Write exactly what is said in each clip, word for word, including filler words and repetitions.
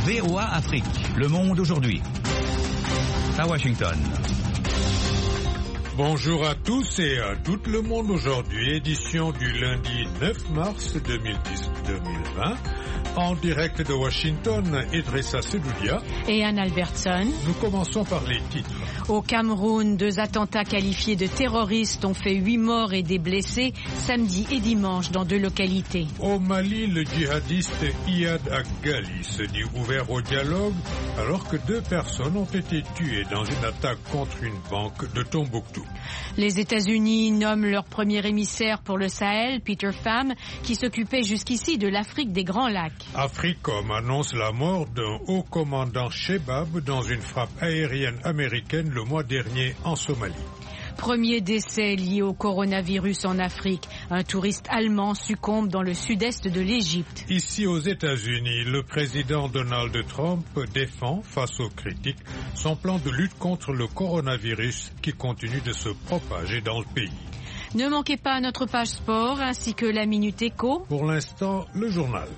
V O A Afrique, le monde aujourd'hui. À Washington. Bonjour à tous et à tout le monde aujourd'hui, édition du lundi neuf mars deux mille dix deux mille vingt. En direct de Washington, Idrissa Sedoudia et Anne Albertson. Nous commençons par les titres. Au Cameroun, deux attentats qualifiés de terroristes ont fait huit morts et des blessés samedi et dimanche dans deux localités. Au Mali, le djihadiste Iyad Agali se dit ouvert au dialogue alors que deux personnes ont été tuées dans une attaque contre une banque de Tombouctou. Les États-Unis nomment leur premier émissaire pour le Sahel, Peter Pham, qui s'occupait jusqu'ici de l'Afrique des Grands Lacs. Africom annonce la mort d'un haut commandant Shebab dans une frappe aérienne américaine le mois dernier en Somalie. Premier décès lié au coronavirus en Afrique. Un touriste allemand succombe dans le sud-est de l'Égypte. Ici aux États-Unis, le président Donald Trump défend, face aux critiques, son plan de lutte contre le coronavirus qui continue de se propager dans le pays. Ne manquez pas notre page sport ainsi que la Minute Éco. Pour l'instant, le journal.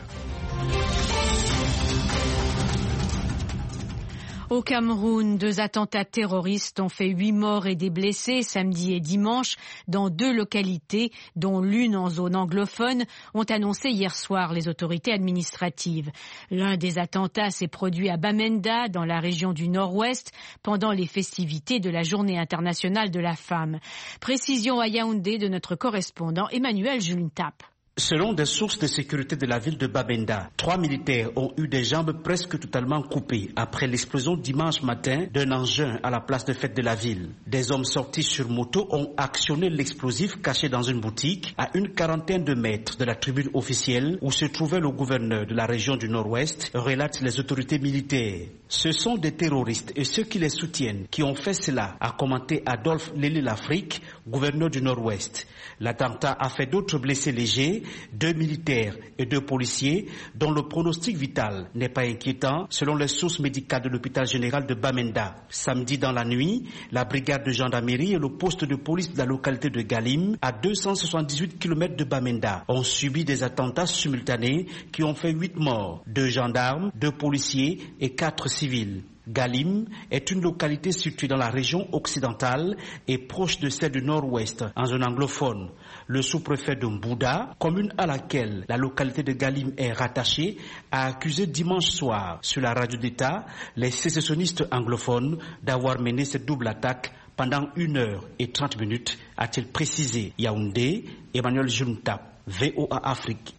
Au Cameroun, deux attentats terroristes ont fait huit morts et des blessés samedi et dimanche dans deux localités, dont l'une en zone anglophone, ont annoncé hier soir les autorités administratives. L'un des attentats s'est produit à Bamenda, dans la région du Nord-Ouest, pendant les festivités de la Journée internationale de la femme. Précision à Yaoundé de notre correspondant Emmanuel Juntap. Selon des sources de sécurité de la ville de Bamenda, trois militaires ont eu des jambes presque totalement coupées après l'explosion dimanche matin d'un engin à la place de fête de la ville. Des hommes sortis sur moto ont actionné l'explosif caché dans une boutique à une quarantaine de mètres de la tribune officielle où se trouvait le gouverneur de la région du Nord-Ouest, relatent les autorités militaires. Ce sont des terroristes et ceux qui les soutiennent qui ont fait cela, a commenté Adolphe Lélé-Lafrique, gouverneur du Nord-Ouest. L'attentat a fait d'autres blessés légers, deux militaires et deux policiers, dont le pronostic vital n'est pas inquiétant, selon les sources médicales de l'hôpital général de Bamenda. Samedi dans la nuit, la brigade de gendarmerie et le poste de police de la localité de Galim, à deux cent soixante-dix-huit kilomètres de Bamenda, ont subi des attentats simultanés qui ont fait huit morts, deux gendarmes, deux policiers et quatre civils. Galim est une localité située dans la région occidentale et proche de celle du Nord-Ouest, en zone anglophone. Le sous-préfet de Mbouda, commune à laquelle la localité de Galim est rattachée, a accusé dimanche soir sur la radio d'État les sécessionnistes anglophones d'avoir mené cette double attaque pendant une heure et trente minutes, a-t-il précisé. Yaoundé, Emmanuel Juntap, V O A Afrique.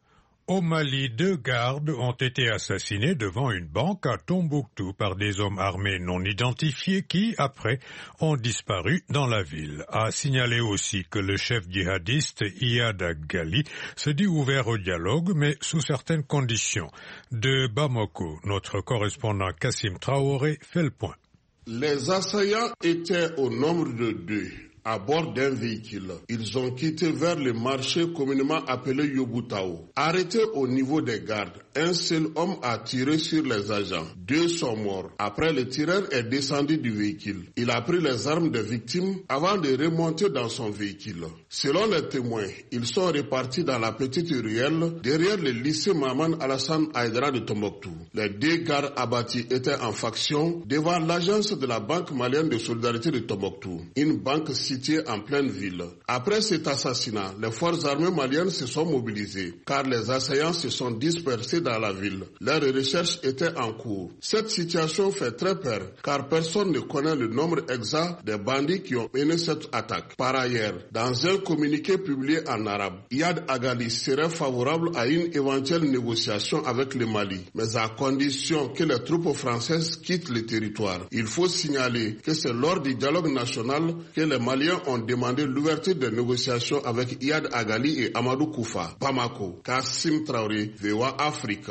Au Mali, deux gardes ont été assassinés devant une banque à Tombouctou par des hommes armés non identifiés qui, après, ont disparu dans la ville. A signalé aussi que le chef djihadiste Iyad Agali se dit ouvert au dialogue, mais sous certaines conditions. De Bamako, notre correspondant Kassim Traoré fait le point. Les assaillants étaient au nombre de deux. À bord d'un véhicule. Ils ont quitté vers le marché communément appelé Yobutao. Arrêtés au niveau des gardes, un seul homme a tiré sur les agents. Deux sont morts. Après, le tireur est descendu du véhicule. Il a pris les armes des victimes avant de remonter dans son véhicule. Selon les témoins, ils sont répartis dans la petite ruelle derrière le lycée Maman Alassane Haïdara de Tombouctou. Les deux gardes abattus étaient en faction devant l'agence de la Banque malienne de solidarité de Tombouctou, une banque située en pleine ville. Après cet assassinat, les forces armées maliennes se sont mobilisées car les assaillants se sont dispersés dans la ville. Leurs recherches étaient en cours. Cette situation fait très peur car personne ne connaît le nombre exact des bandits qui ont mené cette attaque. Par ailleurs, dans un communiqué publié en arabe, Iyad Agali serait favorable à une éventuelle négociation avec le Mali, mais à condition que les troupes françaises quittent le territoire. Il faut signaler que c'est lors du dialogue national que les Maliens ont demandé l'ouverture des négociations avec Iyad Agali et Amadou Koufa. Bamako, Kassim Traoré, V O A Afrique.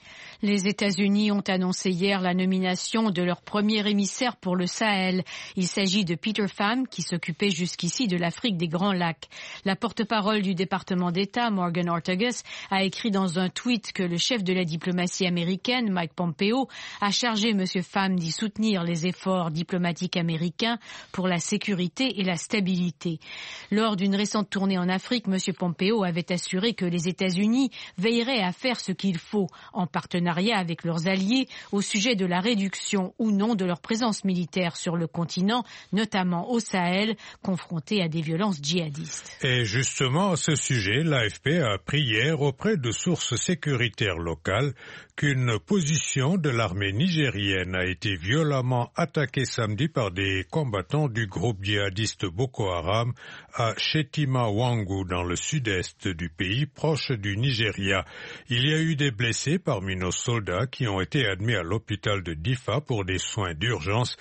Les États-Unis ont annoncé hier la nomination de leur premier émissaire pour le Sahel. Il s'agit de Peter Pham, qui s'occupait jusqu'ici de l'Afrique des Grands Lacs. La porte-parole du département d'État, Morgan Ortagus, a écrit dans un tweet que le chef de la diplomatie américaine, Mike Pompeo, a chargé M. Pham d'y soutenir les efforts diplomatiques américains pour la sécurité et la stabilité. Lors d'une récente tournée en Afrique, M. Pompeo avait assuré que les États-Unis veilleraient à faire ce qu'il faut en partenariat partenariat avec leurs alliés au sujet de la réduction ou non de leur présence militaire sur le continent, notamment au Sahel, confronté à des violences djihadistes. Et justement, à ce sujet, l'A F P a appris hier auprès de sources sécuritaires locales qu'une position de l'armée nigérienne a été violemment attaquée samedi par des combattants du groupe djihadiste Boko Haram à Shetima Wangu dans le sud-est du pays proche du Nigeria. Il y a eu des blessés parmi nos soldats qui ont été admis à l'hôpital de Difa pour des soins d'urgence,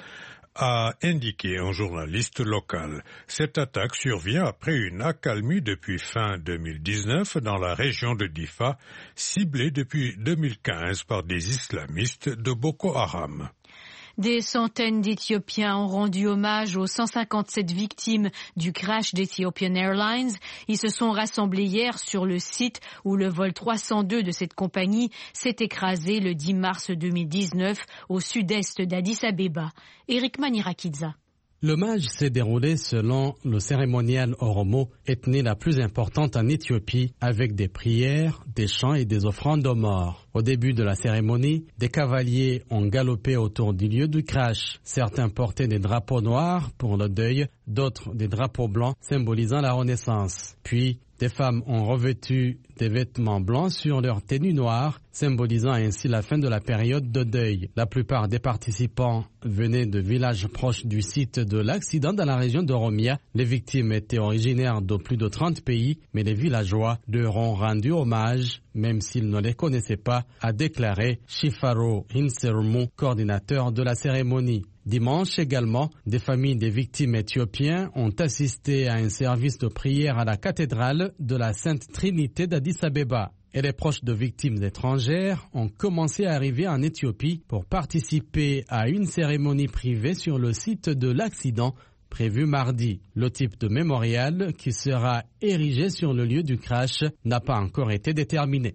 a indiqué un journaliste local. Cette attaque survient après une accalmie depuis fin deux mille dix-neuf dans la région de Difa, ciblée depuis deux mille quinze par des islamistes de Boko Haram. Des centaines d'Éthiopiens ont rendu hommage aux cent cinquante-sept victimes du crash d'Ethiopian Airlines. Ils se sont rassemblés hier sur le site où le vol trois cent deux de cette compagnie s'est écrasé le dix mars deux mille dix-neuf au sud-est d'Addis Abeba. Eric Manirakidza. L'hommage s'est déroulé selon le cérémonial Oromo, ethnie la plus importante en Éthiopie, avec des prières, des chants et des offrandes aux morts. Au début de la cérémonie, des cavaliers ont galopé autour du lieu du crash. Certains portaient des drapeaux noirs pour le deuil, d'autres des drapeaux blancs symbolisant la renaissance. Puis, des femmes ont revêtu des vêtements blancs sur leur tenue noire, symbolisant ainsi la fin de la période de deuil. La plupart des participants venaient de villages proches du site de l'accident dans la région d'Oromia. Les victimes étaient originaires de plus de trente pays, mais les villageois leur ont rendu hommage, même s'ils ne les connaissaient pas, a déclaré Shifaro Hinsermu, coordinateur de la cérémonie. Dimanche également, des familles des victimes éthiopiennes ont assisté à un service de prière à la cathédrale de la Sainte Trinité d'Addis Abeba. Et les proches de victimes étrangères ont commencé à arriver en Éthiopie pour participer à une cérémonie privée sur le site de l'accident prévu mardi. Le type de mémorial qui sera érigé sur le lieu du crash n'a pas encore été déterminé.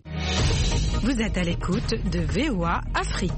Vous êtes à l'écoute de V O A Afrique.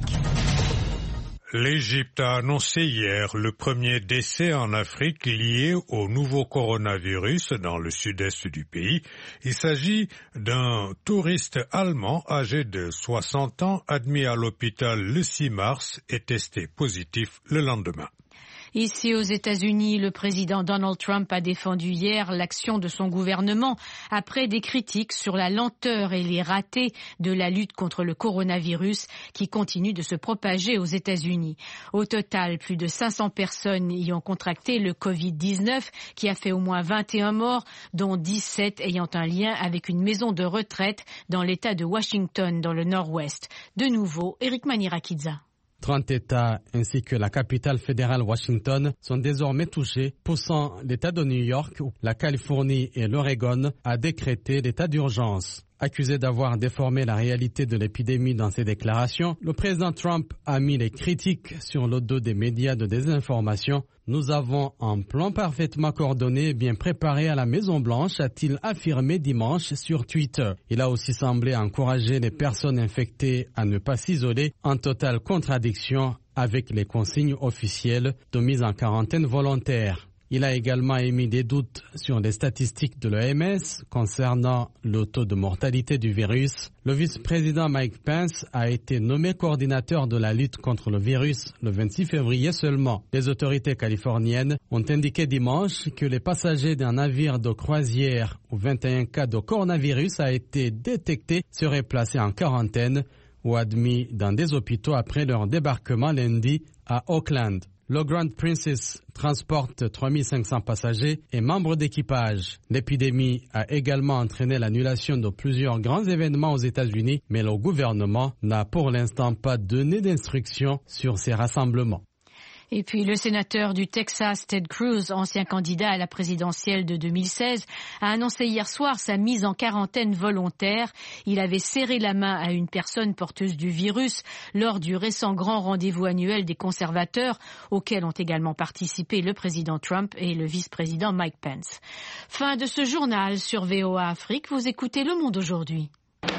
L'Égypte a annoncé hier le premier décès en Afrique lié au nouveau coronavirus dans le sud-est du pays. Il s'agit d'un touriste allemand âgé de soixante ans admis à l'hôpital le six mars et testé positif le lendemain. Ici aux États-Unis, le président Donald Trump a défendu hier l'action de son gouvernement après des critiques sur la lenteur et les ratés de la lutte contre le coronavirus qui continue de se propager aux États-Unis. Au total, plus de cinq cents personnes y ont contracté le covid dix-neuf qui a fait au moins vingt et un morts, dont dix-sept ayant un lien avec une maison de retraite dans l'État de Washington dans le nord-ouest. De nouveau, Eric Manirakidza. trente États ainsi que la capitale fédérale Washington sont désormais touchés, poussant l'État de New York, la Californie et l'Oregon à décréter l'état d'urgence. Accusé d'avoir déformé la réalité de l'épidémie dans ses déclarations, le président Trump a mis les critiques sur le dos des médias de désinformation. Nous avons un plan parfaitement coordonné et bien préparé à la Maison-Blanche, a-t-il affirmé dimanche sur Twitter. Il a aussi semblé encourager les personnes infectées à ne pas s'isoler, en totale contradiction avec les consignes officielles de mise en quarantaine volontaire. Il a également émis des doutes sur les statistiques de l'O M S concernant le taux de mortalité du virus. Le vice-président Mike Pence a été nommé coordinateur de la lutte contre le virus le vingt-six février seulement. Les autorités californiennes ont indiqué dimanche que les passagers d'un navire de croisière où vingt et un cas de coronavirus a été détecté seraient placés en quarantaine ou admis dans des hôpitaux après leur débarquement lundi à Auckland. Le Grand Princess transporte trois mille cinq cents passagers et membres d'équipage. L'épidémie a également entraîné l'annulation de plusieurs grands événements aux États-Unis, mais le gouvernement n'a pour l'instant pas donné d'instructions sur ces rassemblements. Et puis le sénateur du Texas, Ted Cruz, ancien candidat à la présidentielle de deux mille seize, a annoncé hier soir sa mise en quarantaine volontaire. Il avait serré la main à une personne porteuse du virus lors du récent grand rendez-vous annuel des conservateurs, auquel ont également participé le président Trump et le vice-président Mike Pence. Fin de ce journal sur V O A Afrique. Vous écoutez Le Monde aujourd'hui.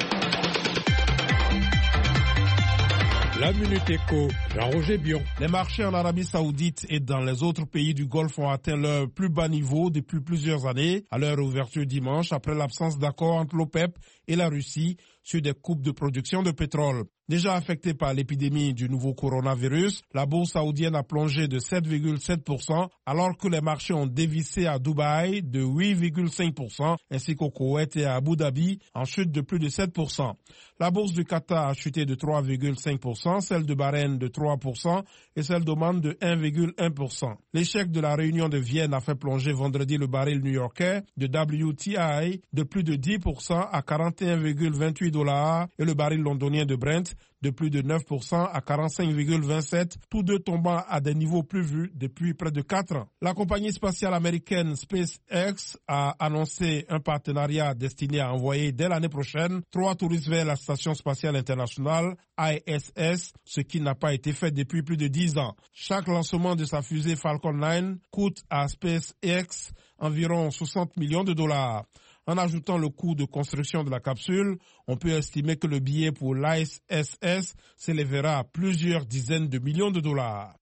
La Minute Éco, Jean-Roger Bion. Les marchés en Arabie Saoudite et dans les autres pays du Golfe ont atteint leur plus bas niveau depuis plusieurs années, à leur ouverture dimanche, après l'absence d'accord entre l'OPEP et la Russie sur des coupes de production de pétrole. Déjà affectée par l'épidémie du nouveau coronavirus, la bourse saoudienne a plongé de sept virgule sept pour cent alors que les marchés ont dévissé à Dubaï de huit virgule cinq pour cent ainsi qu'au Koweït et à Abu Dhabi en chute de plus de sept pour cent. La bourse du Qatar a chuté de trois virgule cinq pour cent, celle de Bahreïn de trois pour cent et celle d'Oman de un virgule un pour cent. L'échec de la réunion de Vienne a fait plonger vendredi le baril new-yorkais de W T I de plus de dix pour cent à quarante et un virgule vingt-huit dollars et le baril londonien de Brent de plus de neuf pour cent à quarante-cinq virgule vingt-sept, tous deux tombant à des niveaux plus vus depuis près de quatre ans. La compagnie spatiale américaine SpaceX a annoncé un partenariat destiné à envoyer dès l'année prochaine trois touristes vers la Station spatiale internationale I S S, ce qui n'a pas été fait depuis plus de dix ans. Chaque lancement de sa fusée Falcon neuf coûte à SpaceX environ soixante millions de dollars. En ajoutant le coût de construction de la capsule, on peut estimer que le billet pour l'I S S s'élèvera à plusieurs dizaines de millions de dollars.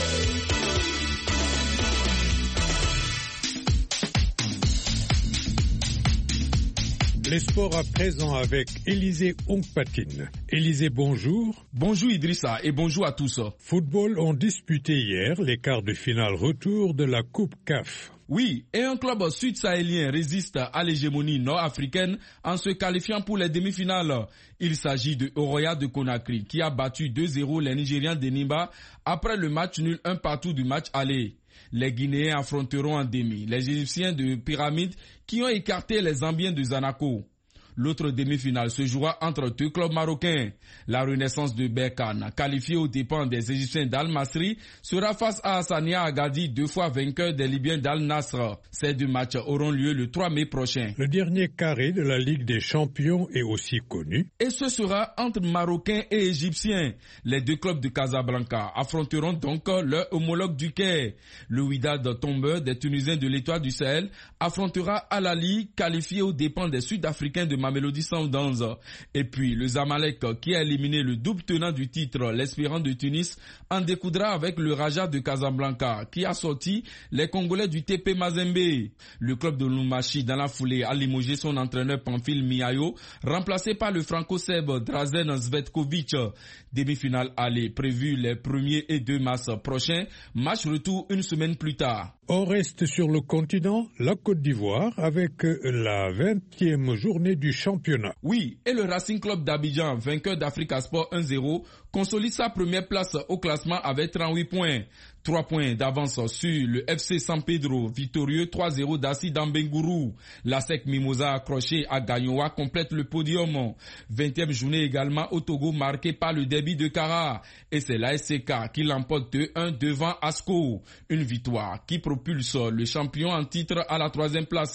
Les sports à présent avec Élisée Ongpatine. Élisée, bonjour. Bonjour Idrissa et bonjour à tous. Football ont disputé hier les quarts de finale retour de la Coupe C A F. Oui, et un club sud-sahélien résiste à l'hégémonie nord-africaine en se qualifiant pour les demi-finales. Il s'agit de Oroya de Conakry qui a battu deux zéro les Nigérians d'Enimba après le match nul un partout du match aller. Les Guinéens affronteront en demi les Égyptiens de Pyramide qui ont écarté les Zambiens de Zanaco. L'autre demi-finale se jouera entre deux clubs marocains. La Renaissance de Berkane, qualifiée aux dépens des Égyptiens d'Al-Masri, sera face à Hassania Agadi, deux fois vainqueur des Libyens d'Al-Nasr. Ces deux matchs auront lieu le trois mai prochain. Le dernier carré de la Ligue des Champions est aussi connu. Et ce sera entre Marocains et Égyptiens. Les deux clubs de Casablanca affronteront donc leur homologue du Caire. Le Wydad tombeur des Tunisiens de l'Étoile du Sahel affrontera Al-Ali, qualifié aux dépens des Sud-Africains de Mamelodi Sundowns. Et puis le Zamalek qui a éliminé le double tenant du titre, l'Espérance de Tunis, en découdra avec le Raja de Casablanca qui a sorti les Congolais du T P Mazembe. Le club de Lumbashi dans la foulée a limogé son entraîneur Pamphile Miayo, remplacé par le franco-serbe Drazen Zvetkovic. Demi-finale aller prévue les premier et deux mars prochains, match retour une semaine plus tard. On reste sur le continent, la Côte d'Ivoire, avec la vingtième journée du championnat. Oui, et le Racing Club d'Abidjan, vainqueur d'Africa Sport un zéro, consolide sa première place au classement avec trente-huit points. trois points d'avance sur le F C San Pedro, victorieux trois zéro d'Assi Dambengourou. La S E C Mimosa accroché à Gagnoa complète le podium. vingtième journée également au Togo marquée par le derby de Kara. Et c'est l'A S C K qui l'emporte deux un devant Asco. Une victoire qui propulse le champion en titre à la troisième place.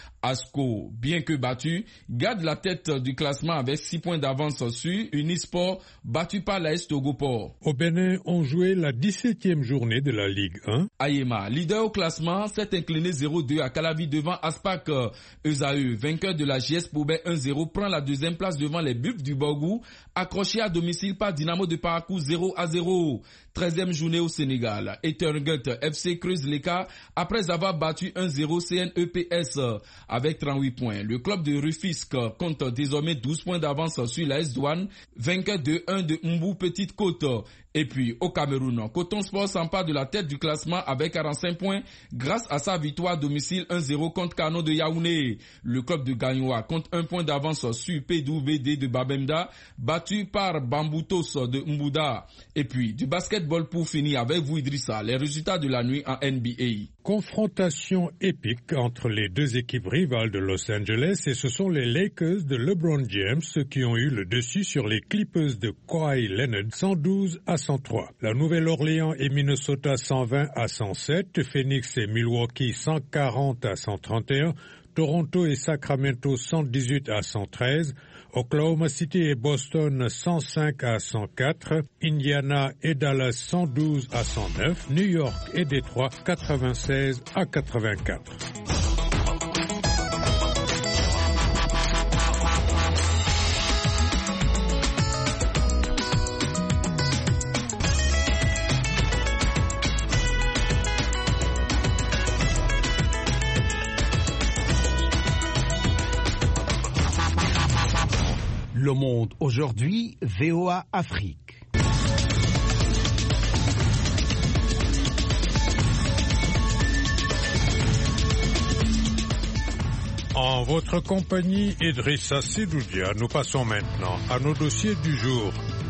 Asco, bien que battu, garde la tête du classement avec six points d'avance sur Unisport, battu par l'A S Togoport. Au Bénin, on jouait la dix-septième journée de la Ligue un. Ayema, leader au classement, s'est incliné zéro deux à Calavi devant Aspac. Esaü, vainqueur de la J S Poubet un zéro, prend la deuxième place devant les Buffs du Borgou, accroché à domicile par Dynamo de Parakou zéro à zéro. treizième journée au Sénégal. Eterngut F C creuse l'écart après avoir battu un zéro C N E P S. Avec trente-huit points, le club de Rufisque compte désormais douze points d'avance sur la S-Douane, vainqueur de un de Mbou Petite Côte. Et puis au Cameroun, Coton Sport s'empare de la tête du classement avec quarante-cinq points grâce à sa victoire à domicile un zéro contre Kano de Yaoundé. Le club de Gagnoa compte un point d'avance sur P W D de Babemda, battu par Bamboutos de Mbouda. Et puis du basketball pour finir avec vous Idrissa, les résultats de la nuit en N B A. Confrontation épique entre les deux équipes rivales de Los Angeles et ce sont les Lakers de LeBron James qui ont eu le dessus sur les Clippers de Kawhi Leonard cent douze à cent trois. La Nouvelle-Orléans et Minnesota cent vingt à cent sept, Phoenix et Milwaukee cent quarante à cent trente et un, Toronto et Sacramento cent dix-huit à cent treize, Oklahoma City et Boston cent cinq à cent quatre, Indiana et Dallas cent douze à cent neuf, New York et Détroit quatre-vingt-seize à quatre-vingt-quatre. Le Monde aujourd'hui, V O A Afrique. En votre compagnie, Idrissa Sidoudia, nous passons maintenant à nos dossiers du jour.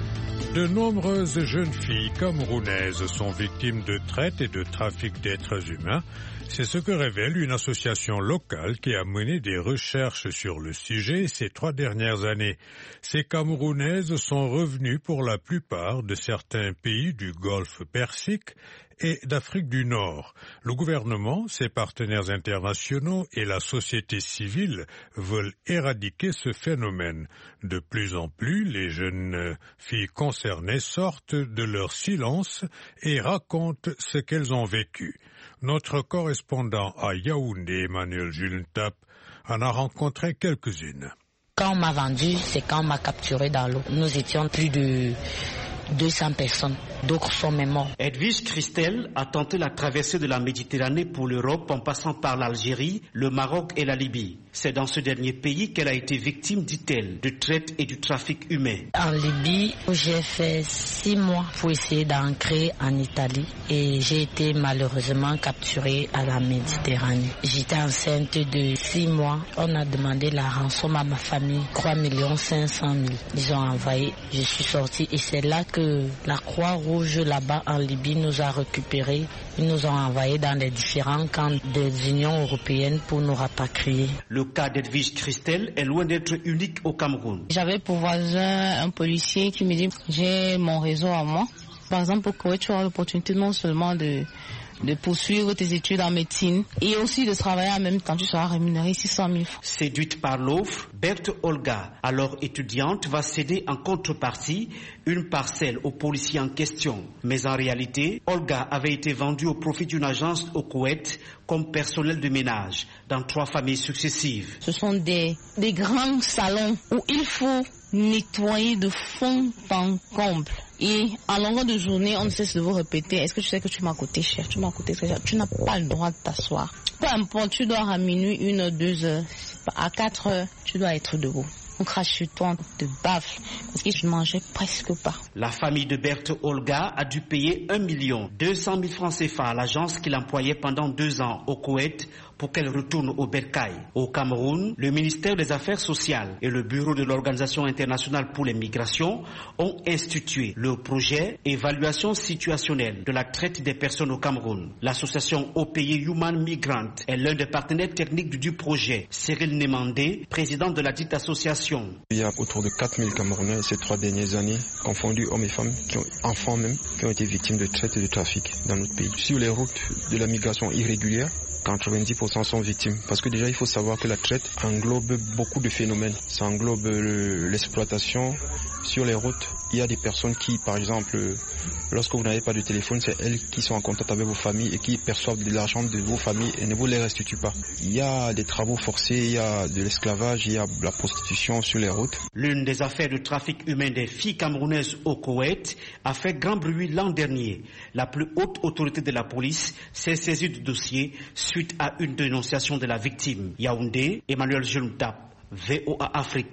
De nombreuses jeunes filles camerounaises sont victimes de traite et de trafic d'êtres humains. C'est ce que révèle une association locale qui a mené des recherches sur le sujet ces trois dernières années. Ces Camerounaises sont revenues pour la plupart de certains pays du Golfe Persique et d'Afrique du Nord. Le gouvernement, ses partenaires internationaux et la société civile veulent éradiquer ce phénomène. De plus en plus, les jeunes filles concernées sortent de leur silence et racontent ce qu'elles ont vécu. Notre correspondant à Yaoundé, Emmanuel Julentap, en a rencontré quelques-unes. Quand on m'a vendu, c'est quand on m'a capturé dans l'eau. Nous étions plus de deux cents personnes. D'autres sont même morts. Edwige Christelle a tenté la traversée de la Méditerranée pour l'Europe en passant par l'Algérie, le Maroc et la Libye. C'est dans ce dernier pays qu'elle a été victime, dit-elle, de traite et du trafic humain. En Libye, j'ai fait six mois pour essayer d'ancrer en Italie et j'ai été malheureusement capturée à la Méditerranée. J'étais enceinte de six mois. On a demandé la rançon à ma famille, trois millions cinq cent mille. Ils ont envoyé. Je suis sortie et c'est là que la Croix-Rouge là-bas en Libye nous a récupérés. Ils nous ont envoyés dans les différents camps des Unions européennes pour nous rapatrier. Le cas d'Edwige Christelle est loin d'être unique au Cameroun. J'avais pour voisin un policier qui me dit j'ai mon réseau à moi. Par exemple, au Koweït, tu as l'opportunité non seulement de de poursuivre tes études en médecine et aussi de travailler en même temps. Tu seras rémunéré six cent mille francs. Séduite par l'offre, Berthe Olga, alors étudiante, va céder en contrepartie une parcelle au policier en question. Mais en réalité, Olga avait été vendue au profit d'une agence au Koweït comme personnel de ménage dans trois familles successives. Ce sont des, des grands salons où il faut nettoyer de fond en comble. Et en longueur de journée, on ne cesse de vous répéter, est-ce que tu sais que tu m'as coûté cher, tu m'as coûté très cher, tu n'as pas le droit de t'asseoir. Peu importe, tu dors à minuit, une heure, deux heures, à quatre heures, tu dois être debout. On crache sur toi, on te baffe, parce que je ne mangeais presque pas. La famille de Berthe Olga a dû payer un million deux cent mille francs C F A à l'agence qui l'employait pendant deux ans au Koweït pour qu'elle retourne au Bercail. Au Cameroun, le ministère des Affaires sociales et le bureau de l'Organisation internationale pour les migrations ont institué le projet Évaluation situationnelle de la traite des personnes au Cameroun. L'association O P I Human Migrant est l'un des partenaires techniques du projet. Cyril Nemandé, président de la dite association. Il y a autour de quatre mille Camerounais ces trois dernières années, confondus hommes et femmes, qui ont, enfants même, qui ont été victimes de traite et de trafic dans notre pays. Sur les routes de la migration irrégulière, quatre-vingt-dix pour cent sont victimes. Parce que déjà, il faut savoir que la traite englobe beaucoup de phénomènes. Ça englobe le, l'exploitation sur les routes. Il y a des personnes qui, par exemple, lorsque vous n'avez pas de téléphone, c'est elles qui sont en contact avec vos familles et qui perçoivent de l'argent de vos familles et ne vous les restituent pas. Il y a des travaux forcés, il y a de l'esclavage, il y a de la prostitution sur les routes. L'une des affaires de trafic humain des filles camerounaises au Koweït a fait grand bruit l'an dernier. La plus haute autorité de la police s'est saisie du dossier suite à une dénonciation de la victime. Yaoundé, Emmanuel Julentap, V O A Afrique.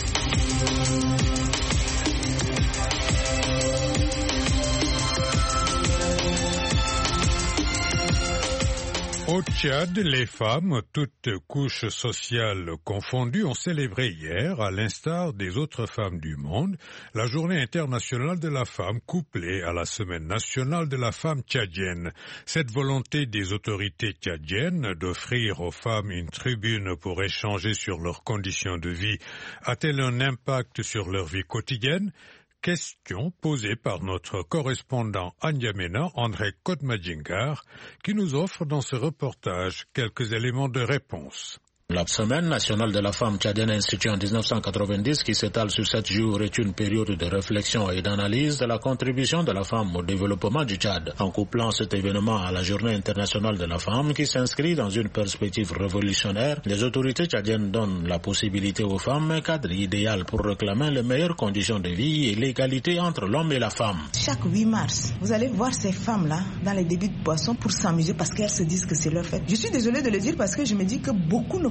Au Tchad, les femmes, toutes couches sociales confondues, ont célébré hier, à l'instar des autres femmes du monde, la journée internationale de la femme couplée à la semaine nationale de la femme tchadienne. Cette volonté des autorités tchadiennes d'offrir aux femmes une tribune pour échanger sur leurs conditions de vie a-t-elle un impact sur leur vie quotidienne ? Question posée par notre correspondant à N'Djamena, André Kodmadjingar, qui nous offre dans ce reportage quelques éléments de réponse. La Semaine nationale de la femme tchadienne instituée en dix-neuf cent quatre-vingt-dix, qui s'étale sur sept jours, est une période de réflexion et d'analyse de la contribution de la femme au développement du Tchad. En couplant cet événement à la Journée internationale de la femme, qui s'inscrit dans une perspective révolutionnaire, les autorités tchadiennes donnent la possibilité aux femmes un cadre idéal pour réclamer les meilleures conditions de vie et l'égalité entre l'homme et la femme. Chaque huit mars, vous allez voir ces femmes-là dans les débits de boissons pour s'amuser parce qu'elles se disent que c'est leur fête. Je suis désolée de le dire parce que je me dis que beaucoup ne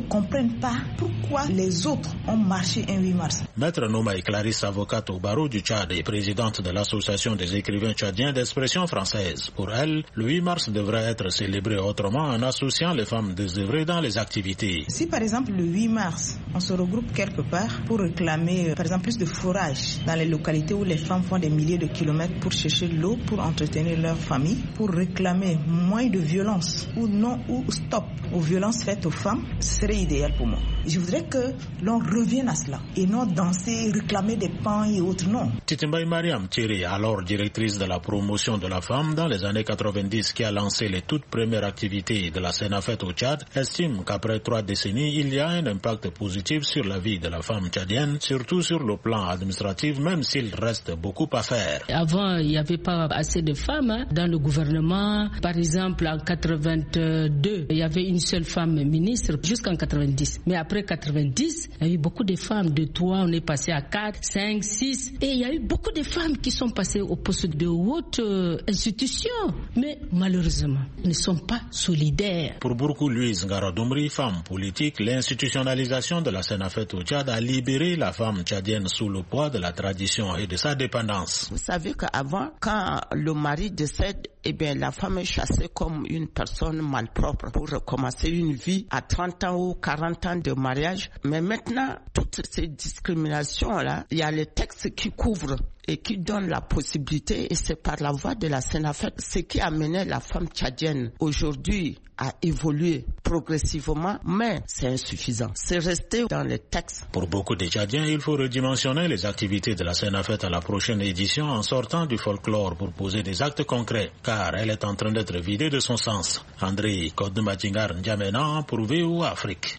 comprennent pas pourquoi les autres ont marché un huit mars. Maître Noumaï Clarisse, avocate au barreau du Tchad et présidente de l'association des écrivains tchadiens d'expression française. Pour elle, le huit mars devrait être célébré autrement en associant les femmes désœuvrées dans les activités. Si par exemple le huit mars, on se regroupe quelque part pour réclamer par exemple plus de fourrage dans les localités où les femmes font des milliers de kilomètres pour chercher l'eau, pour entretenir leur famille, pour réclamer moins de violence ou non ou stop aux violences faites aux femmes, ce serait idéal pour moi. Je voudrais que l'on revienne à cela et non danser, réclamer des pains et autres, non. Titimbaï Mariam Thierry, alors directrice de la promotion de la femme dans les années quatre-vingt-dix, qui a lancé les toutes premières activités de la Sénafette au Tchad, estime qu'après trois décennies, il y a un impact positif sur la vie de la femme tchadienne, surtout sur le plan administratif, même s'il reste beaucoup à faire. Avant, il n'y avait pas assez de femmes hein, dans le gouvernement. Par exemple, en quatre-vingt-deux, il y avait une seule femme ministre jusqu'en quatre-vingt-dix. Mais après quatre-vingt-dix, il y a eu beaucoup de femmes. De trois, on est passé à quatre, cinq, six. Et il y a eu beaucoup de femmes qui sont passées au poste de haute euh, institution. Mais malheureusement, elles ne sont pas solidaires. Pour beaucoup, Louise Ngaradoumri, femme politique, l'institutionnalisation de la Sénafette au Tchad a libéré la femme tchadienne sous le poids de la tradition et de sa dépendance. Vous savez qu'avant, quand le mari décède, eh bien, la femme est chassée comme une personne malpropre pour recommencer une vie à trente ans ou quarante ans de mariage. Mais maintenant, toutes ces discriminations-là, il y a les textes qui couvrent et qui donnent la possibilité, et c'est par la voie de la Sénafette, ce qui a amené la femme tchadienne aujourd'hui à évoluer progressivement, mais c'est insuffisant. C'est resté dans les textes. Pour beaucoup de Tchadiens, il faut redimensionner les activités de la Sénafette à la prochaine édition en sortant du folklore pour poser des actes concrets, car elle est en train d'être vidée de son sens. André Kodematingar N'Djamena pour V O A Afrique.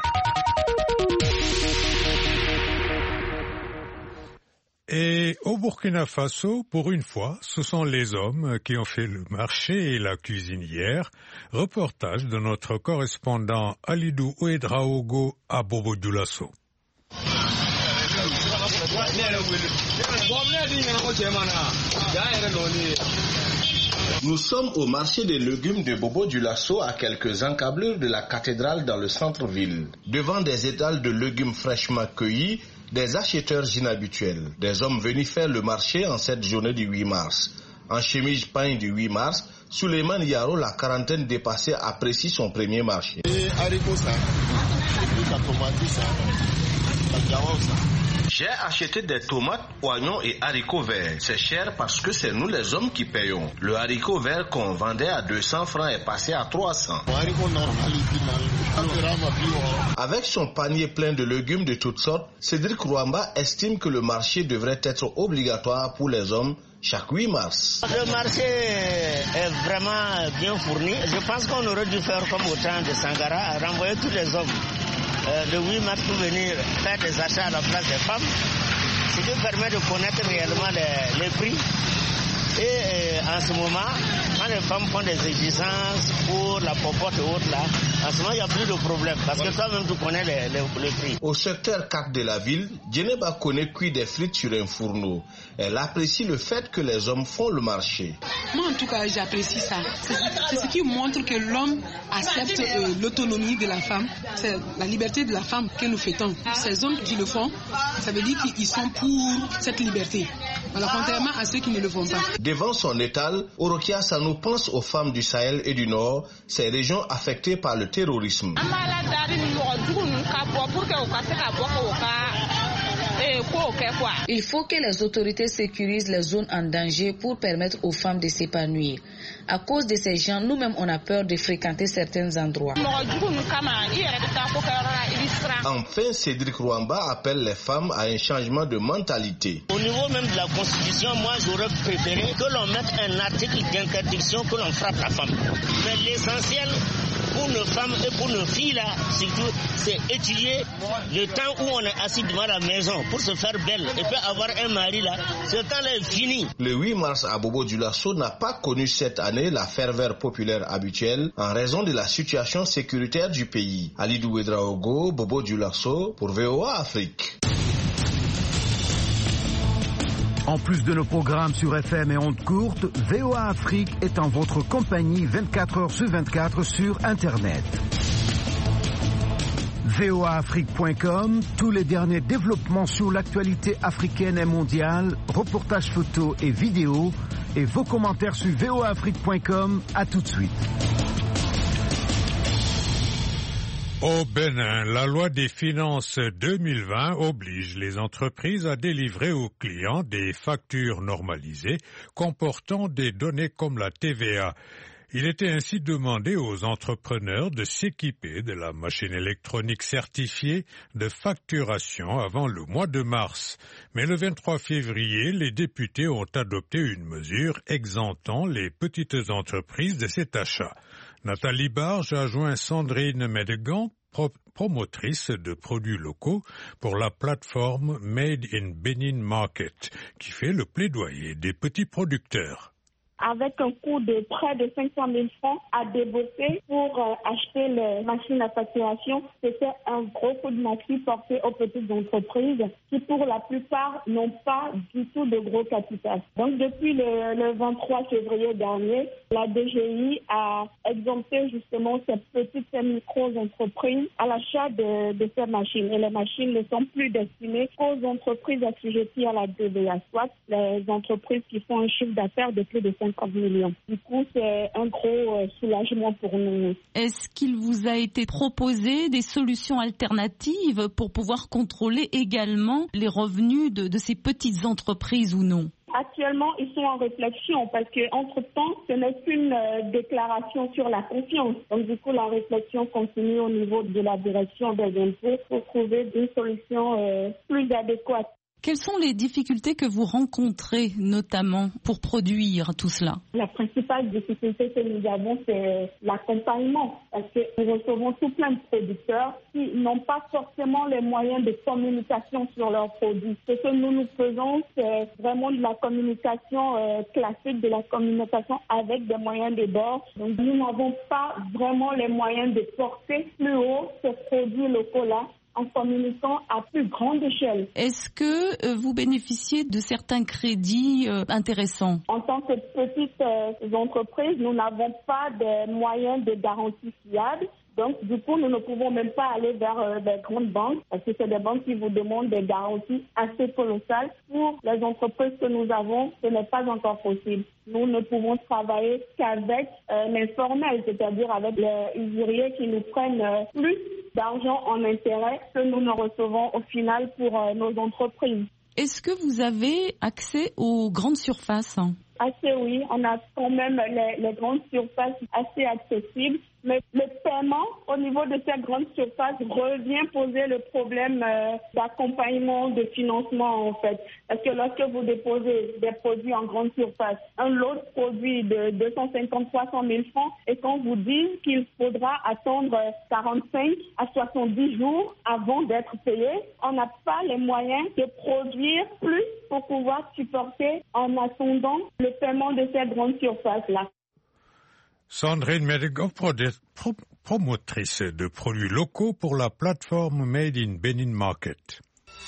Et au Burkina Faso, pour une fois, ce sont les hommes qui ont fait le marché et la cuisine hier. Reportage de notre correspondant Alidou Ouedraogo à Bobo Dioulasso. Nous sommes au marché des légumes de Bobo Dioulasso, à quelques encablures de la cathédrale dans le centre-ville. Devant des étals de légumes fraîchement cueillis, des acheteurs inhabituels, des hommes venus faire le marché en cette journée du huit mars. En chemise pagne du huit mars, Souleymane Yaro, la quarantaine dépassée, apprécie son premier marché. J'ai acheté des tomates, oignons et haricots verts. C'est cher parce que c'est nous les hommes qui payons. Le haricot vert qu'on vendait à deux cents francs est passé à trois cents. Avec son panier plein de légumes de toutes sortes, Cédric Rouamba estime que le marché devrait être obligatoire pour les hommes chaque huit mars. Le marché est vraiment bien fourni. Je pense qu'on aurait dû faire comme au temps de Sangara, renvoyer tous les hommes euh, le huit mars pour venir faire des achats à la place des femmes, ce qui permet de connaître réellement les, les prix. Et euh, en ce moment, quand les femmes font des exigences pour la popote et autres là, en ce moment il n'y a plus de problème parce que toi-même tu connais les, les, les prix. Au secteur quatre de la ville, Djeneba connaît cuire des frites sur un fourneau. Elle apprécie le fait que les hommes font le marché. Moi en tout cas j'apprécie ça. C'est, c'est ce qui montre que l'homme accepte euh, l'autonomie de la femme. C'est la liberté de la femme que nous fêtons. Ces hommes qui le font, ça veut dire qu'ils sont pour cette liberté. Alors contrairement à ceux qui ne le font pas. Devant son étal, Orokia Sanou pense aux femmes du Sahel et du Nord, ces régions affectées par le terrorisme. Il faut que les autorités sécurisent les zones en danger pour permettre aux femmes de s'épanouir. À cause de ces gens, nous-mêmes on a peur de fréquenter certains endroits. Enfin, Cédric Rouamba appelle les femmes à un changement de mentalité. Au niveau même de la Constitution, moi j'aurais préféré que l'on mette un article d'interdiction que l'on frappe la femme. Mais l'essentiel pour nos femmes et pour nos filles là, surtout, c'est étudier le temps où on est assis devant la maison pour se faire belle et puis avoir un mari là. Ce temps-là est fini. Le huit mars à Bobo Dioulasso n'a pas connu cette année la ferveur populaire habituelle en raison de la situation sécuritaire du pays. Alidou Ouedraogo, Bobo Dioulasso pour V O A Afrique. En plus de nos programmes sur F M et ondes courtes, V O A Afrique est en votre compagnie vingt-quatre heures sur vingt-quatre sur Internet. V O A Afrique point com, tous les derniers développements sur l'actualité africaine et mondiale, reportages photos et vidéos, et vos commentaires sur V O A Afrique point com. À tout de suite. Au Bénin, la loi des finances deux mille vingt oblige les entreprises à délivrer aux clients des factures normalisées comportant des données comme la T V A. Il était ainsi demandé aux entrepreneurs de s'équiper de la machine électronique certifiée de facturation avant le mois de mars. Mais le vingt-trois février, les députés ont adopté une mesure exemptant les petites entreprises de cet achat. Nathalie Barge a joint Sandrine Medegan, pro- promotrice de produits locaux pour la plateforme Made in Benin Market, qui fait le plaidoyer des petits producteurs. Avec un coût de près de cinq cent mille francs à débourser pour euh, acheter les machines à facturation, c'était un gros coup de massue porté aux petites entreprises qui, pour la plupart, n'ont pas du tout de gros capital. Donc, depuis le, le vingt-trois février dernier, la D G I a exempté justement ces petites et micro-entreprises à l'achat de, de ces machines. Et les machines ne sont plus destinées qu'aux entreprises assujetties à la T V A, soit les entreprises qui font un chiffre d'affaires de plus de cinquante millions. Du coup, c'est un gros soulagement pour nous. Est-ce qu'il vous a été proposé des solutions alternatives pour pouvoir contrôler également les revenus de, de ces petites entreprises ou non? Actuellement, ils sont en réflexion parce qu'entre-temps, ce n'est qu'une euh, déclaration sur la confiance. Donc, du coup, la réflexion continue au niveau de la direction des impôts pour trouver des solutions euh, plus adéquates. Quelles sont les difficultés que vous rencontrez notamment pour produire tout cela? La principale difficulté que nous avons, c'est l'accompagnement. Parce que nous recevons tout plein de producteurs qui n'ont pas forcément les moyens de communication sur leurs produits. Ce que nous nous faisons, c'est vraiment de la communication euh, classique, de la communication avec des moyens de bord. Donc nous n'avons pas vraiment les moyens de porter plus haut ces produits locaux-là en communiquant à plus grande échelle. Est-ce que euh, vous bénéficiez de certains crédits euh, intéressants? En tant que petites euh, entreprises, nous n'avons pas de moyens de garantie fiables. Donc, du coup, nous ne pouvons même pas aller vers euh, des grandes banques parce que c'est des banques qui vous demandent des garanties assez colossales. Pour les entreprises que nous avons, ce n'est pas encore possible. Nous ne pouvons travailler qu'avec euh, l'informel, c'est-à-dire avec les usuriers qui nous prennent euh, plus d'argent en intérêt que nous ne recevons au final pour euh, nos entreprises. Est-ce que vous avez accès aux grandes surfaces? Assez oui, on a quand même les, les grandes surfaces assez accessibles, mais le paiement au niveau de ces grandes surfaces revient poser le problème euh, d'accompagnement, de financement en fait. Parce que lorsque vous déposez des produits en grande surface, un lot de produits de deux cent cinquante à trois cent mille francs, et qu'on vous dit qu'il faudra attendre quarante-cinq à soixante-dix jours avant d'être payé, on n'a pas les moyens de produire plus pour pouvoir supporter en attendant le paiement de ces grandes surfaces-là. Sandrine Medegan, pro- promotrice de produits locaux pour la plateforme Made in Benin Market.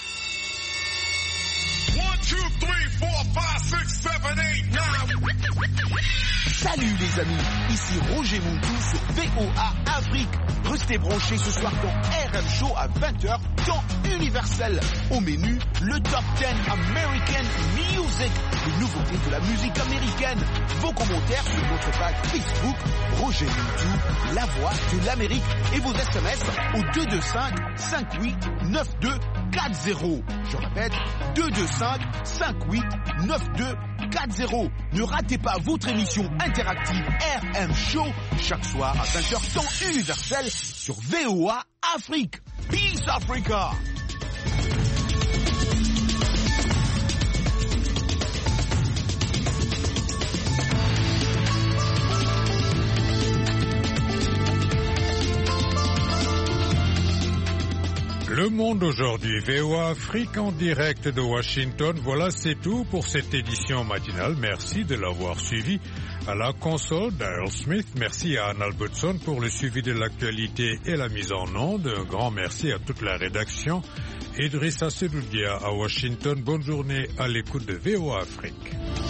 Salut les amis, ici Roger Moutou sur V O A Afrique. Restez branchés ce soir dans R M Show à vingt heures, temps universel. Au menu, le Top dix American Music, les nouveautés de la musique américaine. Vos commentaires sur notre page Facebook, Roger Moutou, la voix de l'Amérique. Et vos S M S au deux deux cinq, cinq huit, neuf deux quatre zéro. Je répète, deux deux cinq, cinq huit, neuf deux quatre zéro. Ne ratez pas votre émission interactive R M Show chaque soir à vingt heures temps universel sur V O A Afrique. Peace Africa. Le Monde aujourd'hui, V O A Afrique en direct de Washington. Voilà, c'est tout pour cette édition matinale. Merci de l'avoir suivi. À la console, Daryl Smith. Merci à Anne Albertson pour le suivi de l'actualité et la mise en onde. Un grand merci à toute la rédaction. Idrissa Seloudia à Washington. Bonne journée à l'écoute de V O A Afrique.